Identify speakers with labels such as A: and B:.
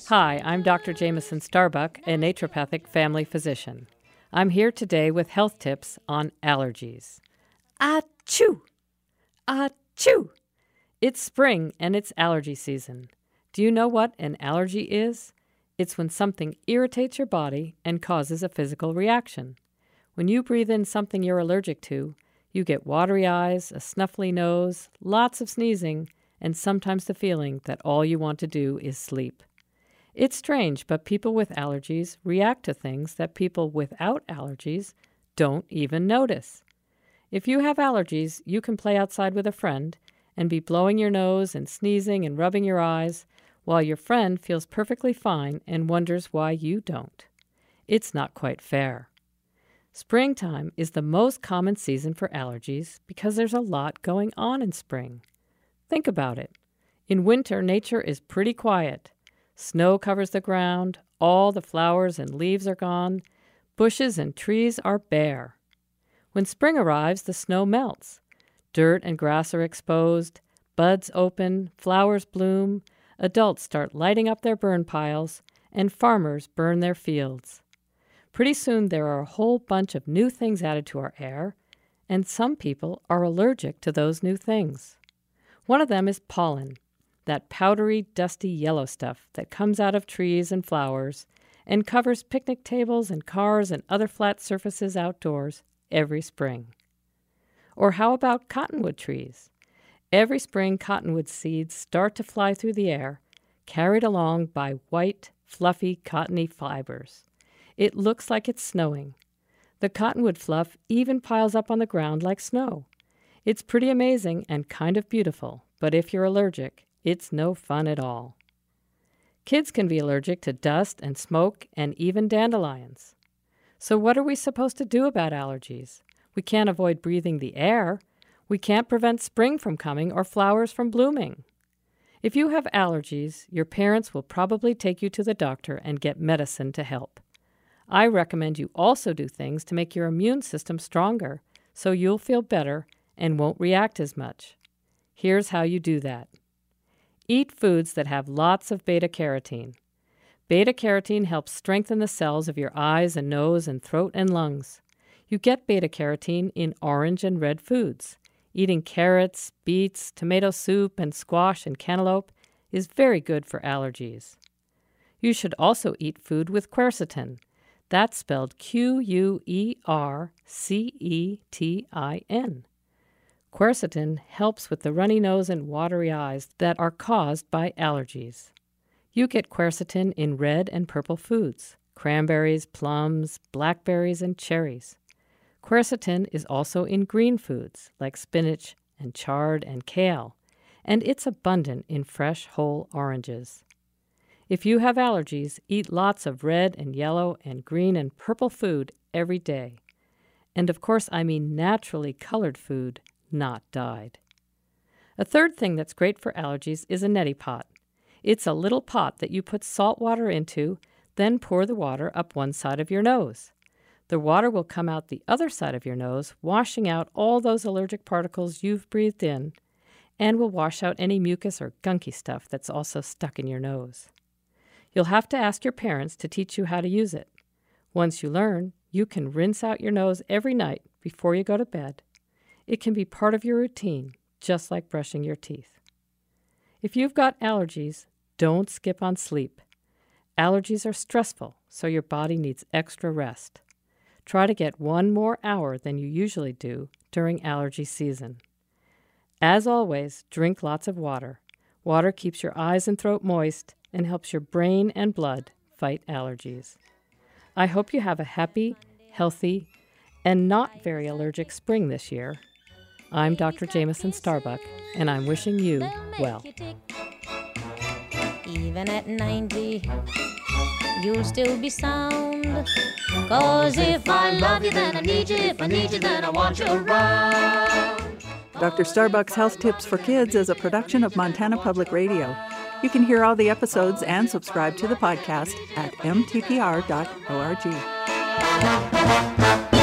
A: Hi, I'm Dr. Jameson Starbuck, a naturopathic family physician. I'm here today with health tips on allergies. Achoo! Achoo! It's spring and it's allergy season. Do you know what an allergy is? It's when something irritates your body and causes a physical reaction. When you breathe in something you're allergic to, you get watery eyes, a snuffly nose, lots of sneezing, and sometimes the feeling that all you want to do is sleep. It's strange, but people with allergies react to things that people without allergies don't even notice. If you have allergies, you can play outside with a friend and be blowing your nose and sneezing and rubbing your eyes while your friend feels perfectly fine and wonders why you don't. It's not quite fair. Springtime is the most common season for allergies because there's a lot going on in spring. Think about it. In winter, nature is pretty quiet. Snow covers the ground, all the flowers and leaves are gone, bushes and trees are bare. When spring arrives, the snow melts. Dirt and grass are exposed, buds open, flowers bloom, adults start lighting up their burn piles, and farmers burn their fields. Pretty soon there are a whole bunch of new things added to our air, and some people are allergic to those new things. One of them is pollen, that powdery, dusty yellow stuff that comes out of trees and flowers and covers picnic tables and cars and other flat surfaces outdoors every spring. Or how about cottonwood trees? Every spring, cottonwood seeds start to fly through the air, carried along by white, fluffy, cottony fibers. It looks like it's snowing. The cottonwood fluff even piles up on the ground like snow. It's pretty amazing and kind of beautiful, but if you're allergic, it's no fun at all. Kids can be allergic to dust and smoke and even dandelions. So what are we supposed to do about allergies? We can't avoid breathing the air. We can't prevent spring from coming or flowers from blooming. If you have allergies, your parents will probably take you to the doctor and get medicine to help. I recommend you also do things to make your immune system stronger so you'll feel better and won't react as much. Here's how you do that. Eat foods that have lots of beta-carotene. Beta-carotene helps strengthen the cells of your eyes and nose and throat and lungs. You get beta-carotene in orange and red foods. Eating carrots, beets, tomato soup, and squash and cantaloupe is very good for allergies. You should also eat food with quercetin. That's spelled Quercetin. Quercetin helps with the runny nose and watery eyes that are caused by allergies. You get quercetin in red and purple foods, cranberries, plums, blackberries, and cherries. Quercetin is also in green foods like spinach and chard and kale, and it's abundant in fresh, whole oranges. If you have allergies, eat lots of red and yellow and green and purple food every day. And of course, I mean naturally colored food, not dyed. A third thing that's great for allergies is a neti pot. It's a little pot that you put salt water into, then pour the water up one side of your nose. The water will come out the other side of your nose, washing out all those allergic particles you've breathed in, and will wash out any mucus or gunky stuff that's also stuck in your nose. You'll have to ask your parents to teach you how to use it. Once you learn, you can rinse out your nose every night before you go to bed. It can be part of your routine, just like brushing your teeth. If you've got allergies, don't skip on sleep. Allergies are stressful, so your body needs extra rest. Try to get 1 more hour than you usually do during allergy season. As always, drink lots of water. Water keeps your eyes and throat moist and helps your brain and blood fight allergies. I hope you have a happy, healthy, and not very allergic spring this year. I'm Dr. Jameson Starbuck, and I'm wishing you well.
B: Even at 90, you'll still be sound. 'Cause if I love you, then I need you. If I need you, then I want you around.
C: Dr. Starbuck's Health Tips for Kids is a production of Montana Public Radio. You can hear all the episodes and subscribe to the podcast at mtpr.org.